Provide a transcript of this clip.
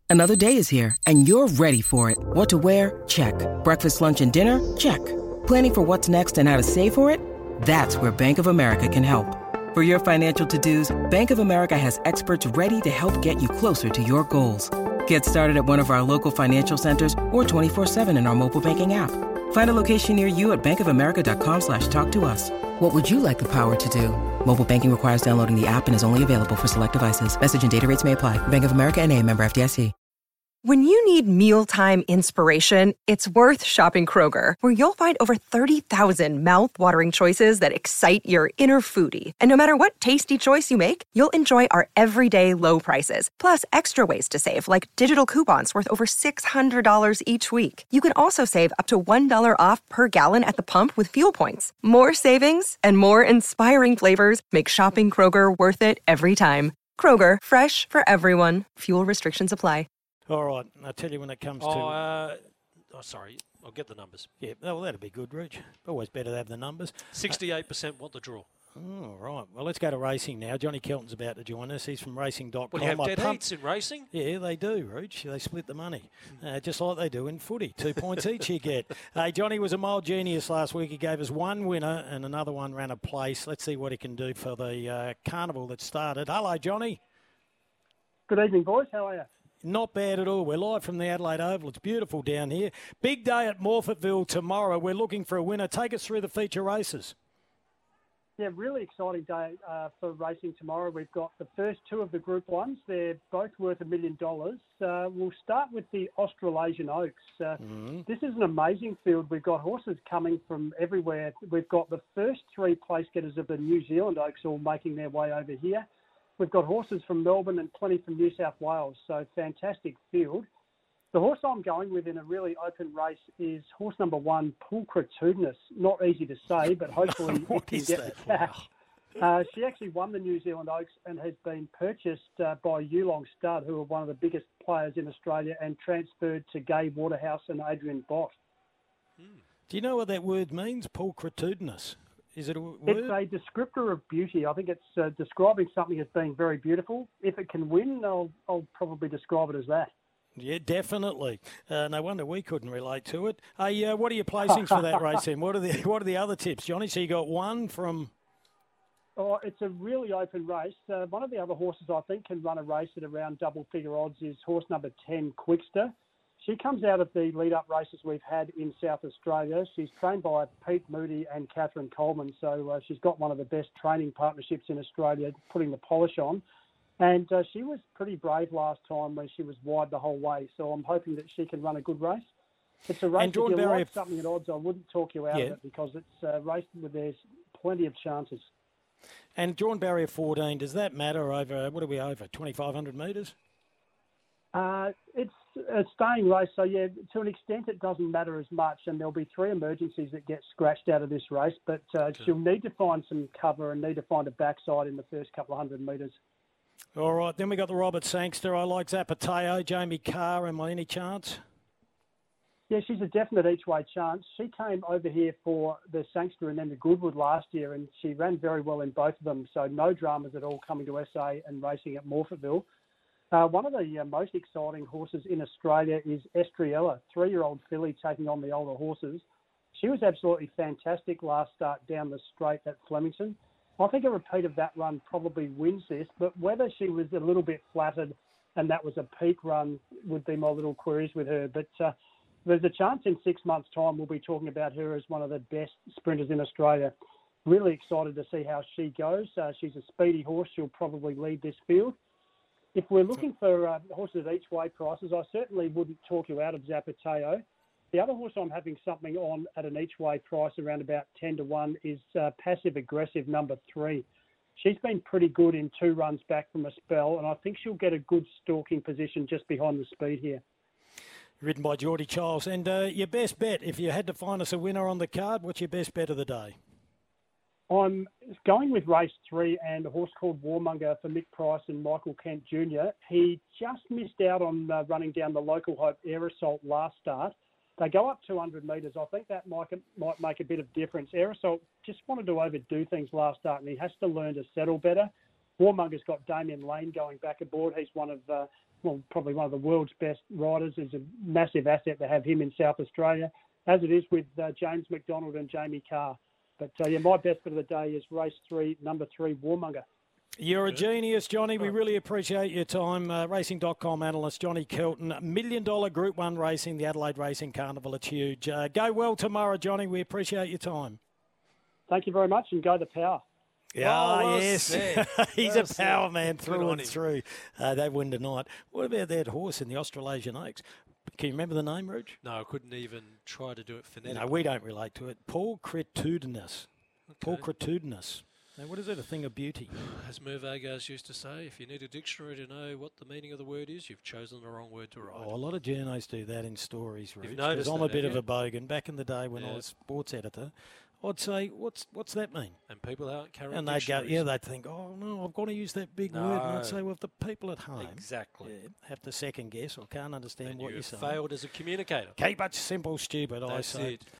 Another day is here, and you're ready for it. What to wear? Check. Breakfast, lunch, and dinner? Check. Planning for what's next and how to save for it? That's where Bank of America can help. For your financial to-dos, Bank of America has experts ready to help get you closer to your goals. Get started at one of our local financial centers or 24/7 in our mobile banking app. Find a location near you at bankofamerica.com/talktous. What would you like the power to do? Mobile banking requires downloading the app and is only available for select devices. Message and data rates may apply. Bank of America N.A., member FDIC. When you need mealtime inspiration, it's worth shopping Kroger, where you'll find over 30,000 mouth-watering choices that excite your inner foodie. And no matter what tasty choice you make, you'll enjoy our everyday low prices, plus extra ways to save, like digital coupons worth over $600 each week. You can also save up to $1 off per gallon at the pump with fuel points. More savings and more inspiring flavors make shopping Kroger worth it every time. Kroger, fresh for everyone. Fuel restrictions apply. All right, I'll tell you when it comes to... sorry, I'll get the numbers. Yeah, well, that'd be good, Rich. Always better to have the numbers. 68% want the draw. All right, well, let's go to racing now. Johnny Kelton's about to join us. He's from racing.com. Well, you have dead heats in racing? Yeah, they do, Rich. They split the money, just like they do in footy. 2 points each you get. Hey, Johnny was a mild genius last week. He gave us one winner and another one ran a place. Let's see what he can do for the carnival that started. Hello, Johnny. Good evening, boys. How are you? Not bad at all. We're live from the Adelaide Oval. It's beautiful down here. Big day at Morphettville tomorrow. We're looking for a winner. Take us through the feature races. Yeah, really exciting day for racing tomorrow. We've got the first two of the Group 1s. They're both worth $1 million. We'll start with the Australasian Oaks. This is an amazing field. We've got horses coming from everywhere. We've got the first three place getters of the New Zealand Oaks all making their way over here. We've got horses from Melbourne and plenty from New South Wales, so fantastic field. The horse I'm going with in a really open race is horse number 1, Pulchritudinous. Not easy to say, but hopefully it can get the cash. She actually won the New Zealand Oaks and has been purchased by Yulong Stud, who are one of the biggest players in Australia, and transferred to Gay Waterhouse and Adrian Bott. Do you know what that word means, Pulchritudinous? Is it a word? It's a descriptor of beauty. I think it's describing something as being very beautiful. If it can win, I'll probably describe it as that. Yeah, definitely. No wonder we couldn't relate to it. Hey, what are your placings for that race then? What are the other tips, Johnny? So you got one from... Oh, it's a really open race. One of the other horses I think can run a race at around double-figure odds is horse number 10, Quickster. She comes out of the lead-up races we've had in South Australia. She's trained by Pete Moody and Catherine Coleman, so she's got one of the best training partnerships in Australia, putting the polish on. And she was pretty brave last time when she was wide the whole way, so I'm hoping that she can run a good race. It's a race, if you like something at odds, I wouldn't talk you out of it because it's a race where there's plenty of chances. And drawn barrier 14, does that matter over, what are we over, 2,500 metres? It's a staying race, so yeah, to an extent it doesn't matter as much, and there'll be 3 emergencies that get scratched out of this race, but she'll need to find some cover and need to find a backside in the first couple of 100 metres. All right, then we got the Robert Sangster. I like Zapateo, Jamie Carr. Am I any chance? Yeah, she's a definite each-way chance. She came over here for the Sangster and then the Goodwood last year, and she ran very well in both of them, so no dramas at all coming to SA and racing at Morphettville. One of the most exciting horses in Australia is Estriella, 3-year-old filly taking on the older horses. She was absolutely fantastic last start down the straight at Flemington. I think a repeat of that run probably wins this, but whether she was a little bit flattered and that was a peak run would be my little queries with her. But there's a chance in 6 months' time we'll be talking about her as one of the best sprinters in Australia. Really excited to see how she goes. She's a speedy horse. She'll probably lead this field. If we're looking for horses at each way prices, I certainly wouldn't talk you out of Zapateo. The other horse I'm having something on at an each way price around about 10 to 1 is Passive Aggressive number 3. She's been pretty good in 2 runs back from a spell, and I think she'll get a good stalking position just behind the speed here. Ridden by Geordie Childs. And your best bet, if you had to find us a winner on the card, what's your best bet of the day? I'm going with race 3 and a horse called Warmonger for Mick Price and Michael Kent Jr. He just missed out on running down the Local Hope Air Assault last start. They go up 200 metres. I think that might make a bit of difference. Air Assault just wanted to overdo things last start, and he has to learn to settle better. Warmonger's got Damien Lane going back aboard. He's one of probably one of the world's best riders. It's a massive asset to have him in South Australia, as it is with James McDonald and Jamie Carr. But my best bet of the day is race 3, number 3, Warmonger. You're a genius, Johnny. We really appreciate your time. Racing.com analyst Johnny Kelton. $1 million Group 1 racing, the Adelaide Racing Carnival. It's huge. Go well tomorrow, Johnny. We appreciate your time. Thank you very much, and go the power. Yeah, yes. Said. He's well a power said. man through and him. through. They win tonight. What about that horse in the Australasian Oaks? Can you remember the name, Rooch? No, I couldn't even try to do it phonetically. No, we don't relate to it. Paul Cretudinus. Okay. Paul Cretudinus. Now, what is it? A thing of beauty. As Mervagos used to say, if you need a dictionary to know what the meaning of the word is, you've chosen the wrong word to write. Oh, a lot of journos do that in stories, Rooch. You've 'Cause noticed I'm that, a bit have of you? a bogan. Back in the day when I was sports editor, I'd say, what's that mean? And people aren't carrying And they'd go, dictionaries. they'd think, oh, no, I've got to use that big word. And I'd say, well, if the people at home Exactly. have to second guess or can't understand And what you you're have saying. failed as a communicator. Keep it simple, stupid, I That's say. it.